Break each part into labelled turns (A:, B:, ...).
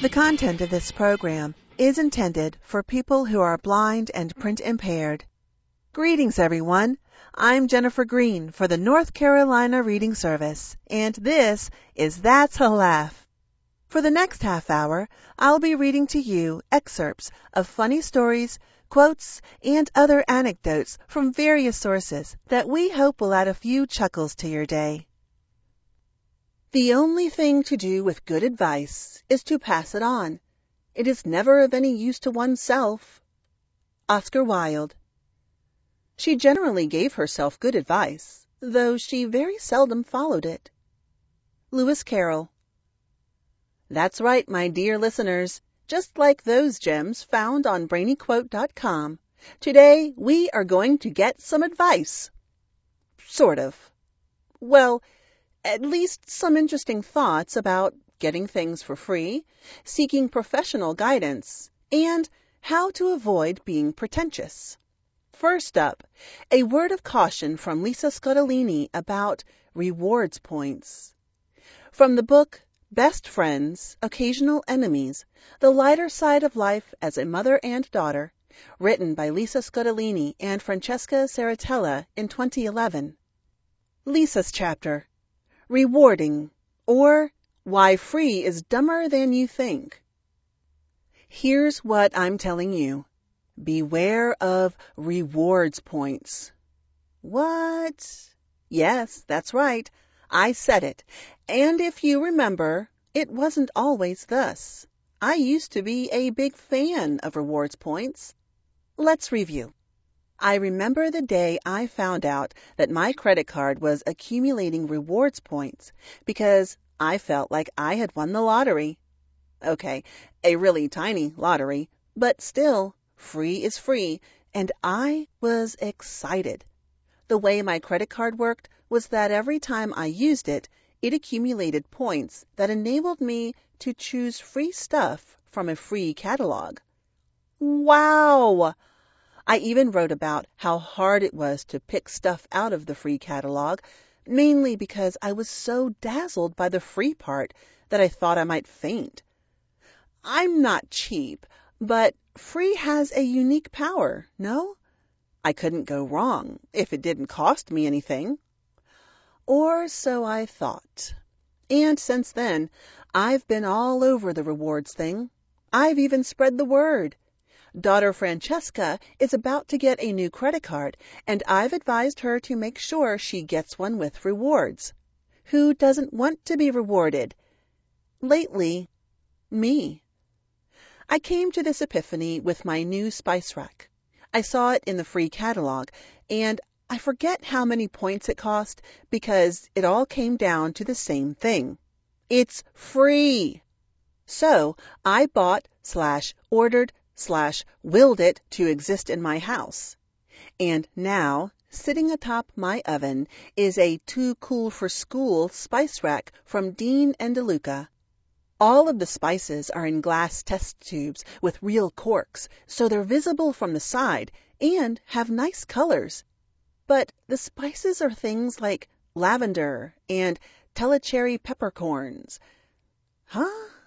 A: The content of this program is intended for people who are blind and print impaired. Greetings, everyone. I'm Jennifer Green for the North Carolina Reading Service, and this is That's a Laugh. For the next half hour, I'll be reading to you excerpts of funny stories, quotes, and other anecdotes from various sources that we hope will add a few chuckles to your day. The only thing to do with good advice is to pass it on. It is never of any use to oneself. Oscar Wilde. She generally gave herself good advice, though she very seldom followed it. Lewis Carroll. That's right, my dear listeners. Just like those gems found on brainyquote.com, today we are going to get some advice. Sort of. Well, at least some interesting thoughts about getting things for free, seeking professional guidance, and how to avoid being pretentious. First up, a word of caution from Lisa Scottoline about rewards points. From the book Best Friends, Occasional Enemies, The Lighter Side of Life as a Mother and Daughter, written by Lisa Scottoline and Francesca Saratella in 2011. Lisa's chapter, Rewarding, or Why Free is Dumber Than You Think. Here's what I'm telling you. Beware of rewards points. What? Yes, that's right. I said it. And if you remember, it wasn't always thus. I used to be a big fan of rewards points. Let's review. I remember the day I found out that my credit card was accumulating rewards points because I felt like I had won the lottery. Okay, a really tiny lottery, but still, free is free, and I was excited. The way my credit card worked was that every time I used it, it accumulated points that enabled me to choose free stuff from a free catalog. Wow! I even wrote about how hard it was to pick stuff out of the free catalog, mainly because I was so dazzled by the free part that I thought I might faint. I'm not cheap, but free has a unique power, no? I couldn't go wrong if it didn't cost me anything. Or so I thought. And since then, I've been all over the rewards thing. I've even spread the word. Daughter Francesca is about to get a new credit card, and I've advised her to make sure she gets one with rewards. Who doesn't want to be rewarded? Lately, me. I came to this epiphany with my new spice rack. I saw it in the free catalog, and I forget how many points it cost because it all came down to the same thing. It's free. So I bought/ordered/willed it to exist in my house. And now, sitting atop my oven is a Too Cool for School spice rack from Dean & DeLuca. All of the spices are in glass test tubes with real corks, so they're visible from the side and have nice colors. But the spices are things like lavender and telecherry peppercorns. Huh?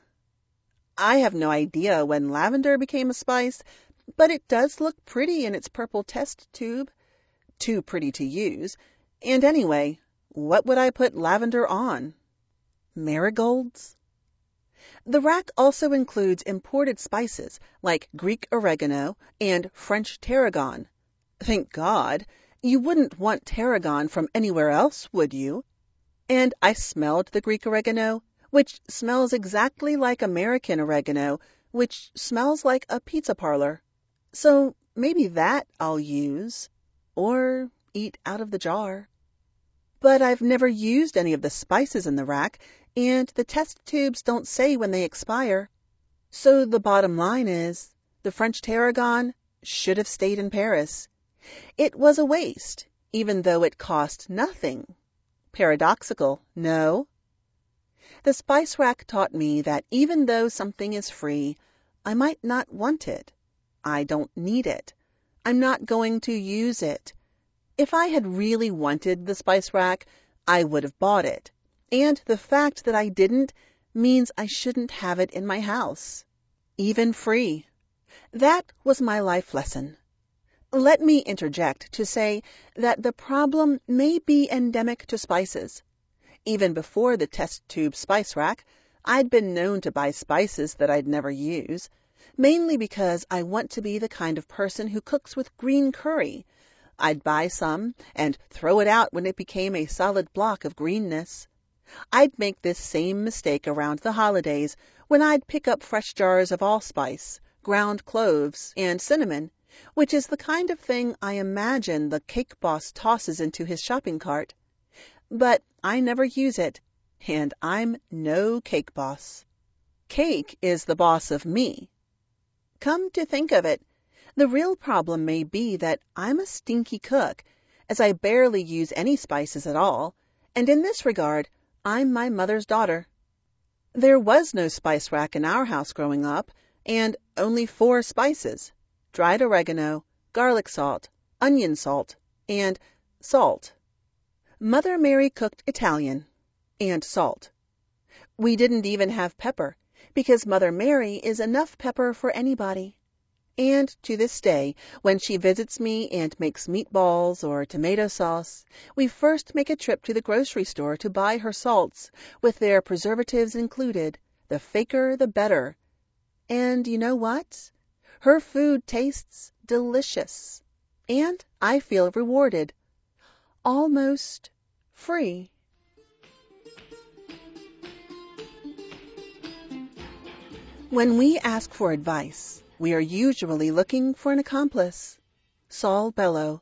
A: I have no idea when lavender became a spice, but it does look pretty in its purple test tube. Too pretty to use. And anyway, what would I put lavender on? Marigolds? The rack also includes imported spices like Greek oregano and French tarragon. Thank God. You wouldn't want tarragon from anywhere else, would you? And I smelled the Greek oregano, which smells exactly like American oregano, which smells like a pizza parlor. So maybe that I'll use, or eat out of the jar. But I've never used any of the spices in the rack, and the test tubes don't say when they expire. So the bottom line is, the French tarragon should have stayed in Paris. It was a waste, even though it cost nothing. Paradoxical, no? The spice rack taught me that even though something is free, I might not want it. I don't need it. I'm not going to use it. If I had really wanted the spice rack, I would have bought it. And the fact that I didn't means I shouldn't have it in my house, even free. That was my life lesson. Let me interject to say that the problem may be endemic to spices. Even before the test tube spice rack, I'd been known to buy spices that I'd never use, mainly because I want to be the kind of person who cooks with green curry. I'd buy some and throw it out when it became a solid block of greenness. I'd make this same mistake around the holidays when I'd pick up fresh jars of allspice, ground cloves, and cinnamon, which is the kind of thing I imagine the cake boss tosses into his shopping cart. But I never use it, and I'm no cake boss. Cake is the boss of me. Come to think of it, the real problem may be that I'm a stinky cook, as I barely use any spices at all, and in this regard, I'm my mother's daughter. There was no spice rack in our house growing up, and only 4 spices: dried oregano, garlic salt, onion salt, and salt. Mother Mary cooked Italian, and salt. We didn't even have pepper, because Mother Mary is enough pepper for anybody. And to this day, when she visits me and makes meatballs or tomato sauce, we first make a trip to the grocery store to buy her salts, with their preservatives included. The faker, the better. And you know what? Her food tastes delicious, and I feel rewarded. Almost free. When we ask for advice, we are usually looking for an accomplice. Saul Bellow.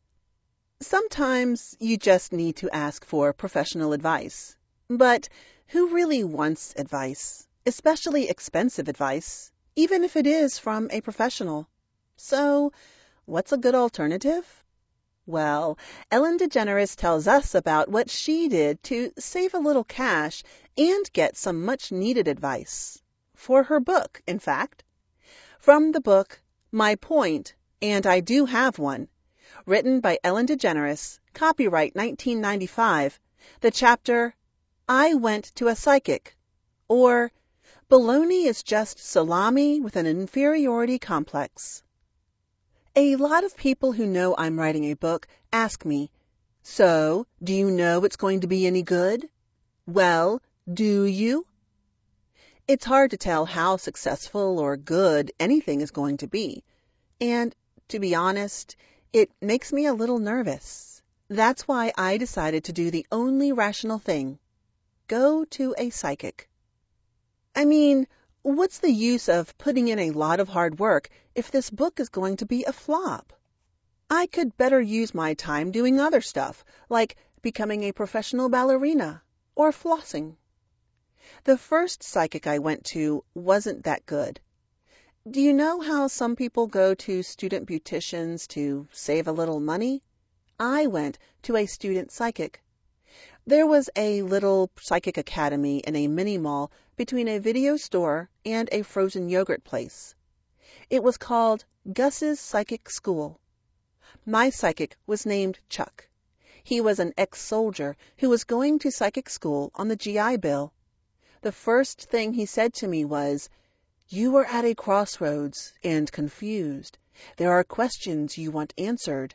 A: Sometimes you just need to ask for professional advice. But who really wants advice, especially expensive advice, even if it is from a professional? So, what's a good alternative? Well, Ellen DeGeneres tells us about what she did to save a little cash and get some much-needed advice. For her book, in fact. From the book, My Point, and I Do Have One, written by Ellen DeGeneres, copyright 1995, the chapter, I Went to a Psychic, or Baloney is Just Salami with an Inferiority Complex. A lot of people who know I'm writing a book ask me, so, do you know it's going to be any good? Well, do you? It's hard to tell how successful or good anything is going to be. And, to be honest, it makes me a little nervous. That's why I decided to do the only rational thing. Go to a psychic. I mean, what's the use of putting in a lot of hard work if this book is going to be a flop? I could better use my time doing other stuff, like becoming a professional ballerina or flossing. The first psychic I went to wasn't that good. Do you know how some people go to student beauticians to save a little money? I went to a student psychic. There was a little psychic academy in a mini-mall between a video store and a frozen yogurt place. It was called Gus's Psychic School. My psychic was named Chuck. He was an ex-soldier who was going to psychic school on the GI Bill. The first thing he said to me was, "You are at a crossroads and confused. There are questions you want answered."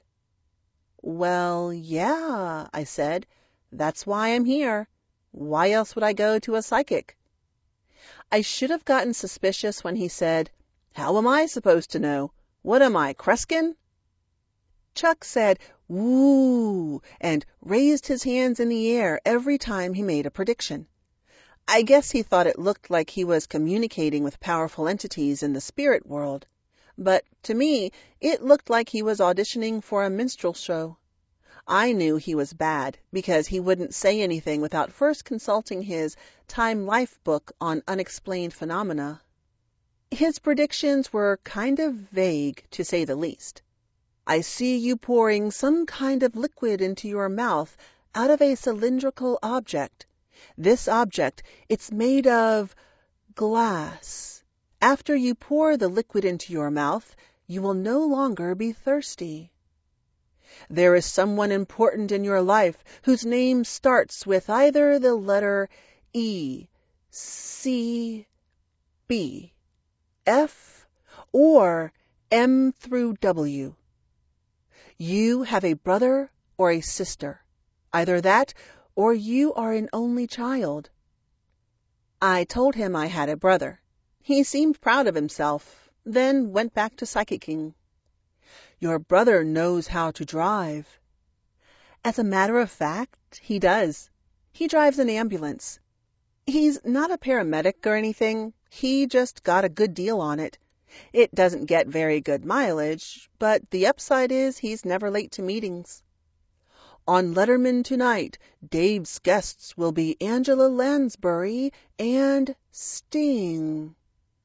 A: Well, yeah, I said. That's why I'm here. Why else would I go to a psychic? I should have gotten suspicious when he said, "How am I supposed to know? What am I, Kreskin?" Chuck said, "Woo," and raised his hands in the air every time he made a prediction. I guess he thought it looked like he was communicating with powerful entities in the spirit world. But to me, it looked like he was auditioning for a minstrel show. I knew he was bad because he wouldn't say anything without first consulting his Time Life book on unexplained phenomena. His predictions were kind of vague, to say the least. I see you pouring some kind of liquid into your mouth out of a cylindrical object. This object, it's made of glass. After you pour the liquid into your mouth, you will no longer be thirsty. There is someone important in your life whose name starts with either the letter E, C, B, F, or M through W. You have a brother or a sister. Either that, or you are an only child. I told him I had a brother. He seemed proud of himself, then went back to psychicking. Your brother knows how to drive. As a matter of fact, he does. He drives an ambulance. He's not a paramedic or anything. He just got a good deal on it. It doesn't get very good mileage, but the upside is he's never late to meetings. On Letterman tonight, Dave's guests will be Angela Lansbury and Sting.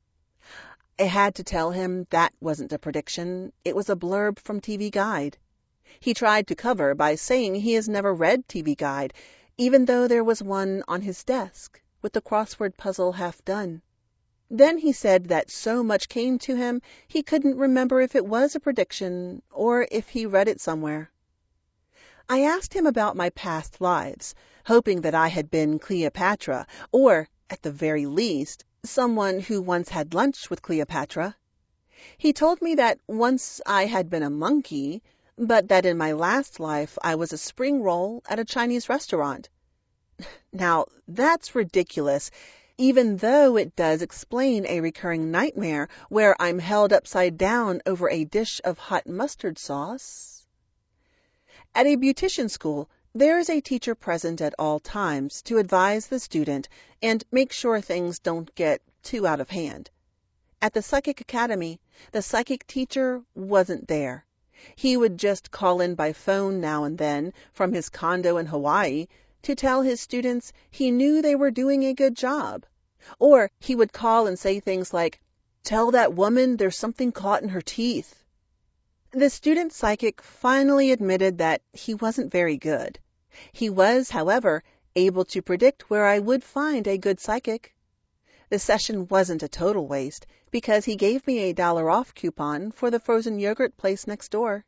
A: I had to tell him that wasn't a prediction. It was a blurb from TV Guide. He tried to cover by saying he has never read TV Guide, even though there was one on his desk, with the crossword puzzle half done. Then he said that so much came to him he couldn't remember if it was a prediction or if he read it somewhere. I asked him about my past lives, hoping that I had been Cleopatra, or, at the very least, someone who once had lunch with Cleopatra. He told me that once I had been a monkey, but that in my last life I was a spring roll at a Chinese restaurant. Now, that's ridiculous, even though it does explain a recurring nightmare where I'm held upside down over a dish of hot mustard sauce. At a beautician school, there is a teacher present at all times to advise the student and make sure things don't get too out of hand. At the Psychic Academy, the psychic teacher wasn't there. He would just call in by phone now and then from his condo in Hawaii to tell his students he knew they were doing a good job. Or he would call and say things like, "Tell that woman there's something caught in her teeth." The student psychic finally admitted that he wasn't very good. He was, however, able to predict where I would find a good psychic. The session wasn't a total waste because he gave me a $1 off coupon for the frozen yogurt place next door.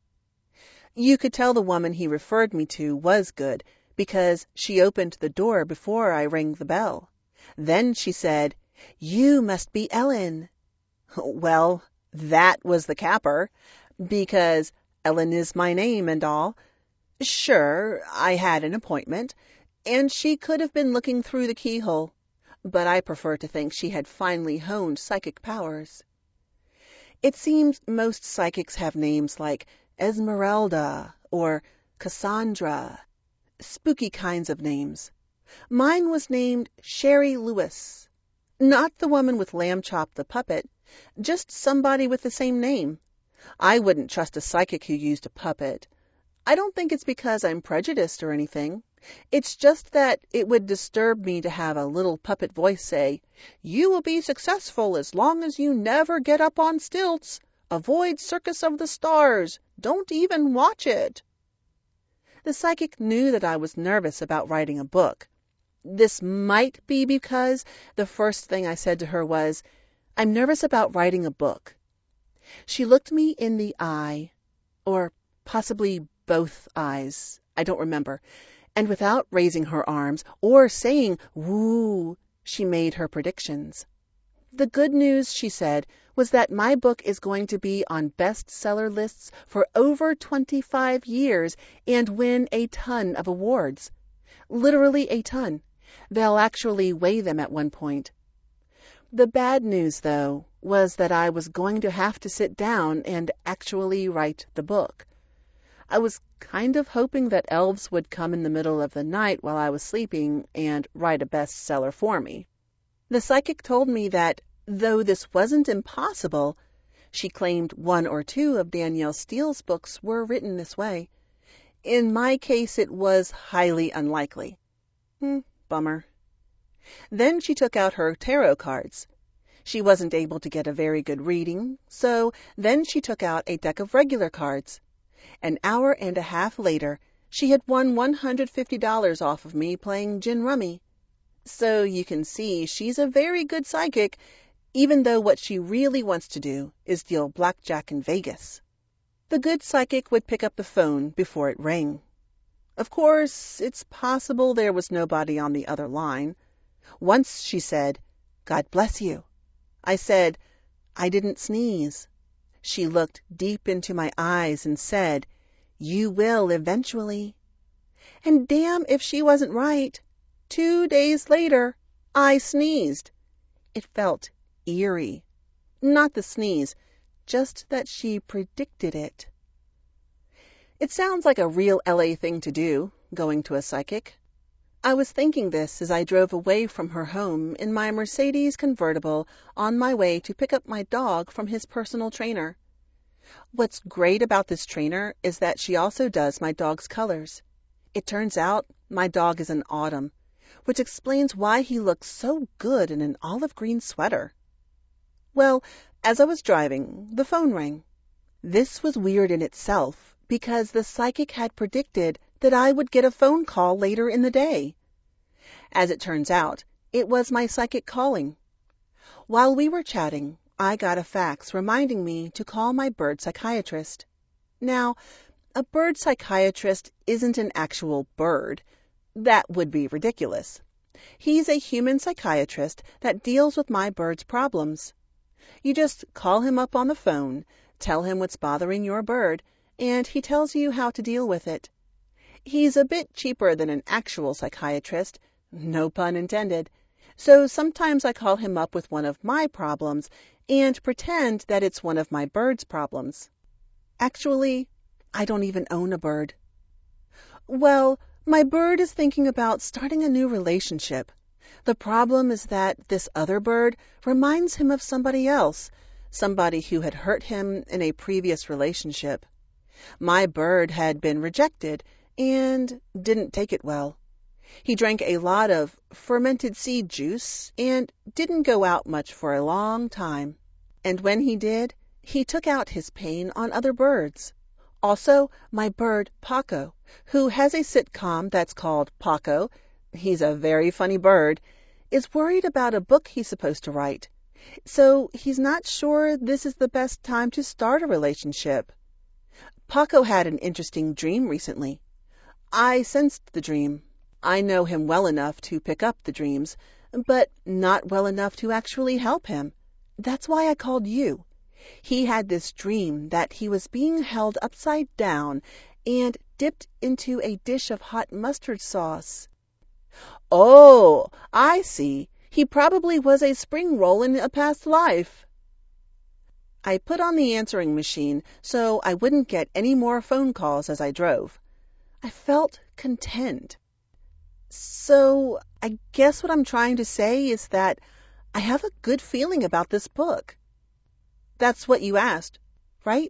A: You could tell the woman he referred me to was good because she opened the door before I rang the bell. Then she said, "You must be Ellen." Well, that was the capper, because Ellen is my name and all. Sure, I had an appointment, and she could have been looking through the keyhole, but I prefer to think she had finally honed psychic powers. It seems most psychics have names like Esmeralda or Cassandra, spooky kinds of names. Mine was named Sherry Lewis. Not the woman with Lamb Chop the puppet, just somebody with the same name. I wouldn't trust a psychic who used a puppet. I don't think it's because I'm prejudiced or anything. It's just that it would disturb me to have a little puppet voice say, "You will be successful as long as you never get up on stilts. Avoid Circus of the Stars. Don't even watch it." The psychic knew that I was nervous about writing a book. This might be because the first thing I said to her was, "I'm nervous about writing a book." She looked me in the eye, or possibly both eyes, I don't remember, and without raising her arms or saying "woo," she made her predictions. The good news, she said, was that my book is going to be on bestseller lists for over 25 years and win a ton of awards. Literally a ton. They'll actually weigh them at one point. The bad news, though, was that I was going to have to sit down and actually write the book. I was kind of hoping that elves would come in the middle of the night while I was sleeping and write a bestseller for me. The psychic told me that, though this wasn't impossible, she claimed 1 or 2 of Danielle Steele's books were written this way. In my case, it was highly unlikely. Bummer. Then she took out her tarot cards. She wasn't able to get a very good reading, so then she took out a deck of regular cards. An hour and a half later, she had won $150 off of me playing gin rummy. So you can see she's a very good psychic, even though what she really wants to do is deal blackjack in Vegas. The good psychic would pick up the phone before it rang. Of course, it's possible there was nobody on the other line. Once she said, "God bless you." I said, "I didn't sneeze." She looked deep into my eyes and said, "You will eventually." And damn if she wasn't right. 2 days later, I sneezed. It felt eerie. Not the sneeze, just that she predicted it. It sounds like a real LA thing to do, going to a psychic. I was thinking this as I drove away from her home in my Mercedes convertible on my way to pick up my dog from his personal trainer. What's great about this trainer is that she also does my dog's colors. It turns out my dog is an autumn, which explains why he looks so good in an olive green sweater. Well, as I was driving, the phone rang. This was weird in itself because the psychic had predicted that I would get a phone call later in the day. As it turns out, it was my psychic calling. While we were chatting, I got a fax reminding me to call my bird psychiatrist. Now, a bird psychiatrist isn't an actual bird. That would be ridiculous. He's a human psychiatrist that deals with my bird's problems. You just call him up on the phone, tell him what's bothering your bird, and he tells you how to deal with it. He's a bit cheaper than an actual psychiatrist, no pun intended, so sometimes I call him up with one of my problems and pretend that it's one of my bird's problems. Actually, I don't even own a bird. Well, my bird is thinking about starting a new relationship. The problem is that this other bird reminds him of somebody else, somebody who had hurt him in a previous relationship. My bird had been rejected and didn't take it well. He drank a lot of fermented seed juice and didn't go out much for a long time. And when he did, he took out his pain on other birds. Also, my bird, Paco, who has a sitcom that's called Paco, he's a very funny bird, is worried about a book he's supposed to write. So he's not sure this is the best time to start a relationship. Paco had an interesting dream recently. I sensed the dream. I know him well enough to pick up the dreams, but not well enough to actually help him. That's why I called you. He had this dream that he was being held upside down and dipped into a dish of hot mustard sauce. Oh, I see. He probably was a spring roll in a past life. I put on the answering machine so I wouldn't get any more phone calls as I drove. I felt content. So I guess what I'm trying to say is that I have a good feeling about this book. That's what you asked, right?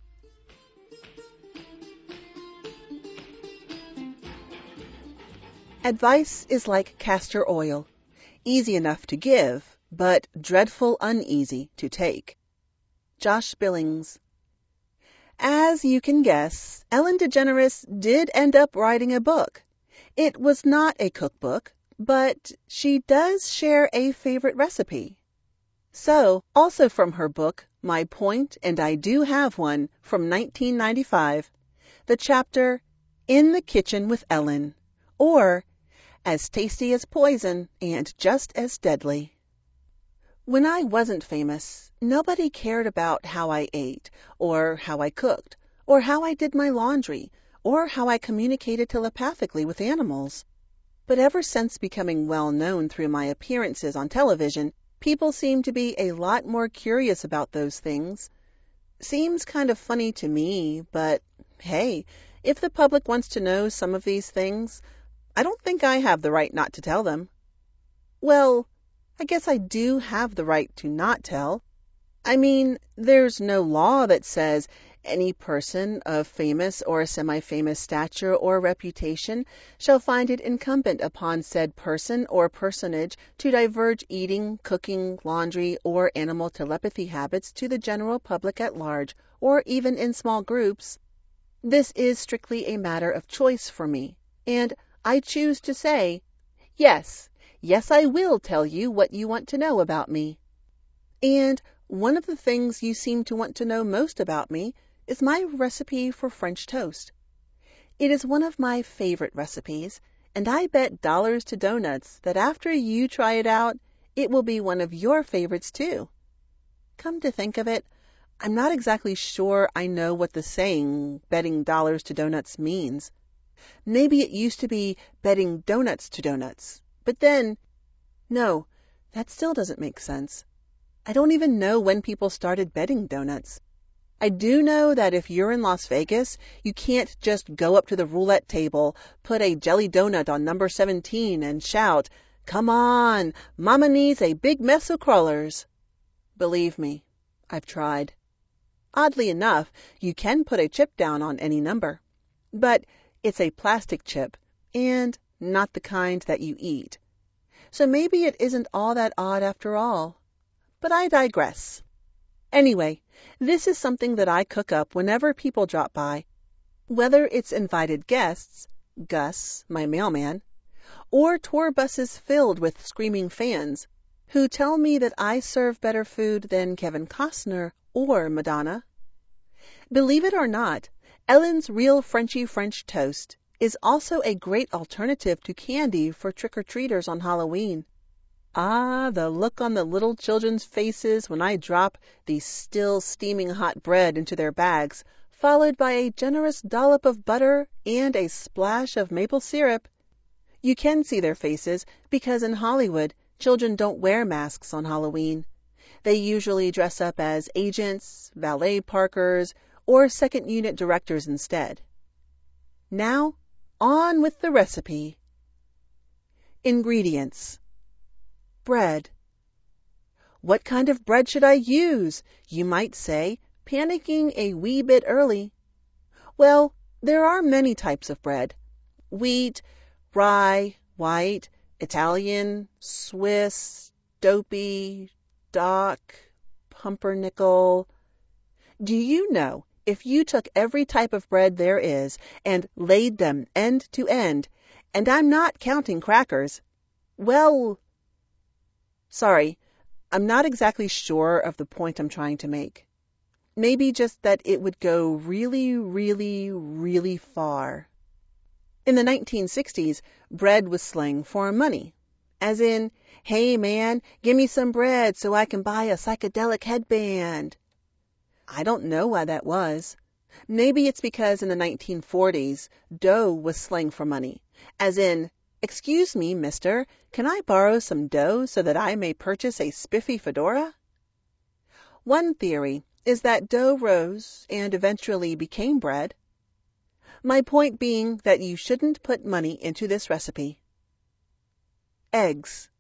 A: Advice is like castor oil, easy enough to give, but dreadful uneasy to take. Josh Billings. As you can guess, Ellen DeGeneres did end up writing a book. It was not a cookbook, but she does share a favorite recipe. So, also from her book, My Point and I Do Have One, from 1995, the chapter, In the Kitchen with Ellen, or As Tasty as Poison and Just as Deadly. When I wasn't famous, nobody cared about how I ate, or how I cooked, or how I did my laundry, or how I communicated telepathically with animals. But ever since becoming well known through my appearances on television, people seem to be a lot more curious about those things. Seems kind of funny to me, but hey, if the public wants to know some of these things, I don't think I have the right not to tell them. Well, I guess I do have the right to not tell. I mean, there's no law that says any person of famous or semi-famous stature or reputation shall find it incumbent upon said person or personage to divulge eating, cooking, laundry, or animal telepathy habits to the general public at large, or even in small groups. This is strictly a matter of choice for me, and I choose to say, yes, I will tell you what you want to know about me. And one of the things you seem to want to know most about me is my recipe for French toast. It is one of my favorite recipes, And I bet dollars to donuts that after you try it out, it will be one of your favorites too. Come to think of it, I'm not exactly sure I know what the saying, betting dollars to donuts, means. Maybe it used to be betting donuts to donuts. But then, no, that still doesn't make sense. I don't even know when people started betting donuts. I do know that if you're in Las Vegas, you can't just go up to the roulette table, put a jelly donut on number 17 and shout, "Come on, Mama needs a big mess of crullers." Believe me, I've tried. Oddly enough, you can put a chip down on any number, but it's a plastic chip and not the kind that you eat. So maybe it isn't all that odd after all. But I digress. Anyway, this is something that I cook up whenever people drop by, whether it's invited guests, Gus, my mailman, or tour buses filled with screaming fans who tell me that I serve better food than Kevin Costner or Madonna. Believe it or not, Ellen's Real Frenchy French Toast is also a great alternative to candy for trick-or-treaters on Halloween. Ah, the look on the little children's faces when I drop the still steaming hot bread into their bags, followed by a generous dollop of butter and a splash of maple syrup. You can see their faces because in Hollywood, children don't wear masks on Halloween. They usually dress up as agents, valet parkers, or second unit directors instead. Now, on with the recipe. Ingredients. Bread. What kind of bread should I use? You might say, panicking a wee bit early. Well, there are many types of bread. Wheat, rye, white, Italian, Swiss, dopey, dock, pumpernickel. Do you know, if you took every type of bread there is and laid them end to end, and I'm not counting crackers, well, sorry, I'm not exactly sure of the point I'm trying to make. Maybe just that it would go really, really, really far. In the 1960s, bread was slang for money, as in, "Hey man, give me some bread so I can buy a psychedelic headband." I don't know why that was. Maybe it's because in the 1940s, dough was slang for money, as in, "Excuse me, mister, can I borrow some dough so that I may purchase a spiffy fedora?" One theory is that dough rose and eventually became bread. My point being that you shouldn't put money into this recipe. Eggs.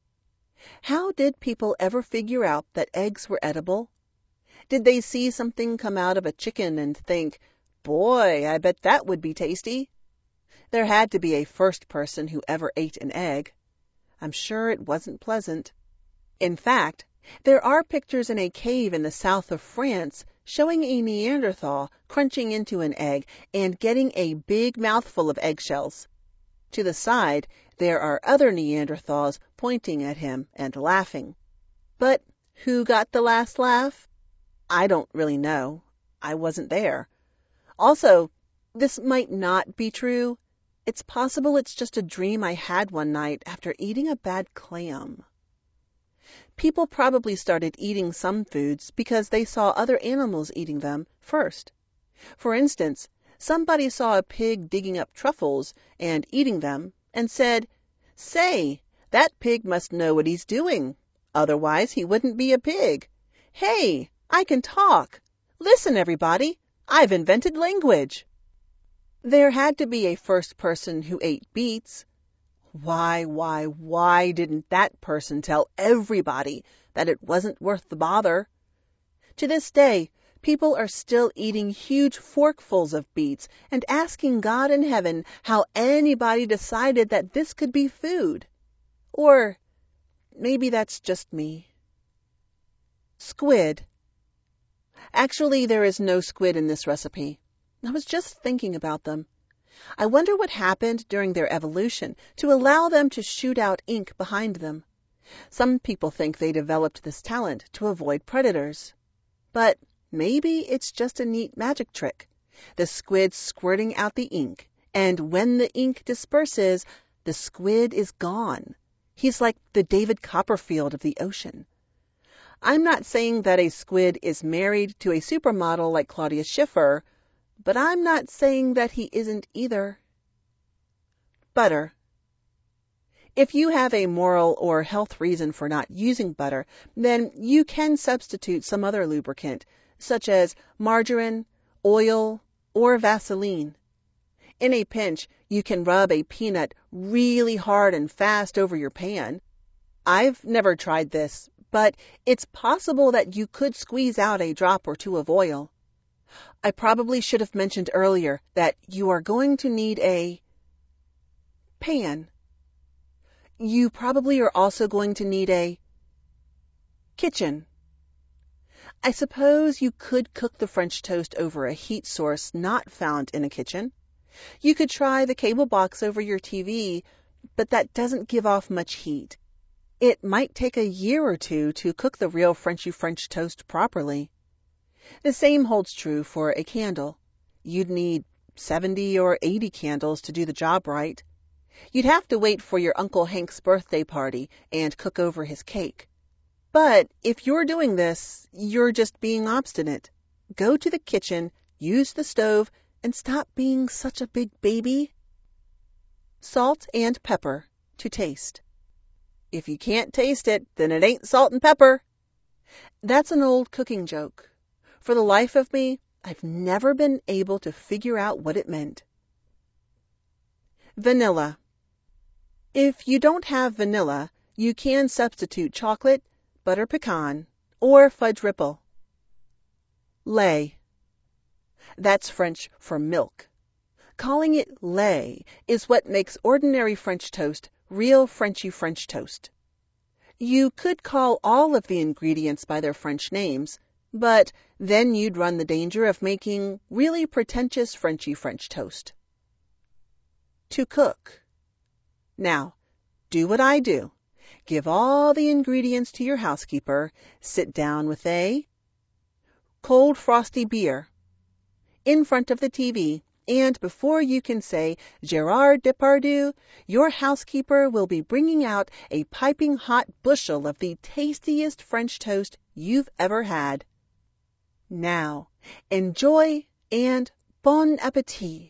A: How did people ever figure out that eggs were edible? Did they see something come out of a chicken and think, "Boy, I bet that would be tasty"? There had to be a first person who ever ate an egg. I'm sure it wasn't pleasant. In fact, there are pictures in a cave in the south of France showing a Neanderthal crunching into an egg and getting a big mouthful of eggshells. To the side, there are other Neanderthals pointing at him and laughing. But who got the last laugh? I don't really know. I wasn't there. Also, this might not be true. It's possible it's just a dream I had one night after eating a bad clam. People probably started eating some foods because they saw other animals eating them first. For instance, somebody saw a pig digging up truffles and eating them and said, "Say, that pig must know what he's doing. Otherwise, he wouldn't be a pig. Hey, I can talk. Listen, everybody, I've invented language." There had to be a first person who ate beets. Why didn't that person tell everybody that it wasn't worth the bother? To this day, people are still eating huge forkfuls of beets and asking God in heaven how anybody decided that this could be food. Or maybe that's just me. Squid. Actually, there is no squid in this recipe. I was just thinking about them. I wonder what happened during their evolution to allow them to shoot out ink behind them. Some people think they developed this talent to avoid predators. But maybe it's just a neat magic trick, the squid squirting out the ink and when the ink disperses, the squid is gone. He's like the David Copperfield of the ocean. I'm not saying that a squid is married to a supermodel like Claudia Schiffer, but I'm not saying that he isn't either. Butter. If you have a moral or health reason for not using butter, then you can substitute some other lubricant, such as margarine, oil, or Vaseline. In a pinch, you can rub a peanut really hard and fast over your pan. I've never tried this, but it's possible that you could squeeze out a drop or two of oil. I probably should have mentioned earlier that you are going to need a pan. You probably are also going to need a kitchen. I suppose you could cook the French toast over a heat source not found in a kitchen. You could try the cable box over your TV, but that doesn't give off much heat. It might take a year or two to cook the real Frenchy French toast properly. The same holds true for a candle. You'd need 70 or 80 candles to do the job right. You'd have to wait for your Uncle Hank's birthday party and cook over his cake. But if you're doing this, you're just being obstinate. Go to the kitchen, use the stove, and stop being such a big baby. Salt and pepper to taste. If you can't taste it, then it ain't salt and pepper. That's an old cooking joke. For the life of me, I've never been able to figure out what it meant. Vanilla. If you don't have vanilla, you can substitute chocolate, butter pecan, or fudge ripple. Lait. That's French for milk. Calling it lait is what makes ordinary French toast real Frenchy French toast. You could call all of the ingredients by their French names, but then you'd run the danger of making really pretentious Frenchy French toast. To cook. Now, do what I do. Give all the ingredients to your housekeeper, sit down with a cold frosty beer in front of the TV, and before you can say Gerard Depardieu, your housekeeper will be bringing out a piping hot bushel of the tastiest French toast you've ever had. Now, enjoy and bon appétit.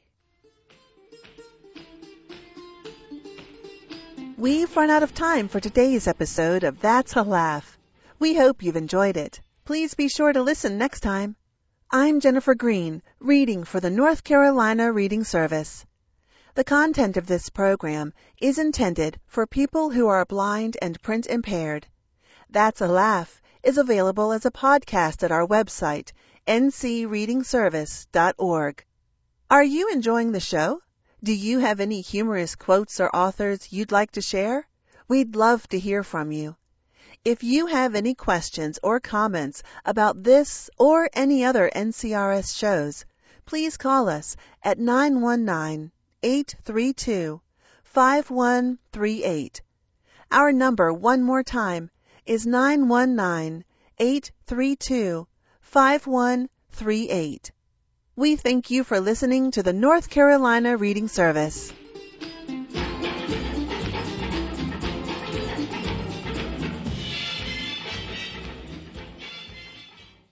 A: We've run out of time for today's episode of That's a Laugh. We hope you've enjoyed it. Please be sure to listen next time. I'm Jennifer Green, reading for the North Carolina Reading Service. The content of this program is intended for people who are blind and print impaired. That's a Laugh is available as a podcast at our website, ncreadingservice.org. Are you enjoying the show? Do you have any humorous quotes or authors you'd like to share? We'd love to hear from you. If you have any questions or comments about this or any other NCRS shows, please call us at 919-832-5138. Our number, one more time, is 919-832-5138. We thank you for listening to the North Carolina Reading Service.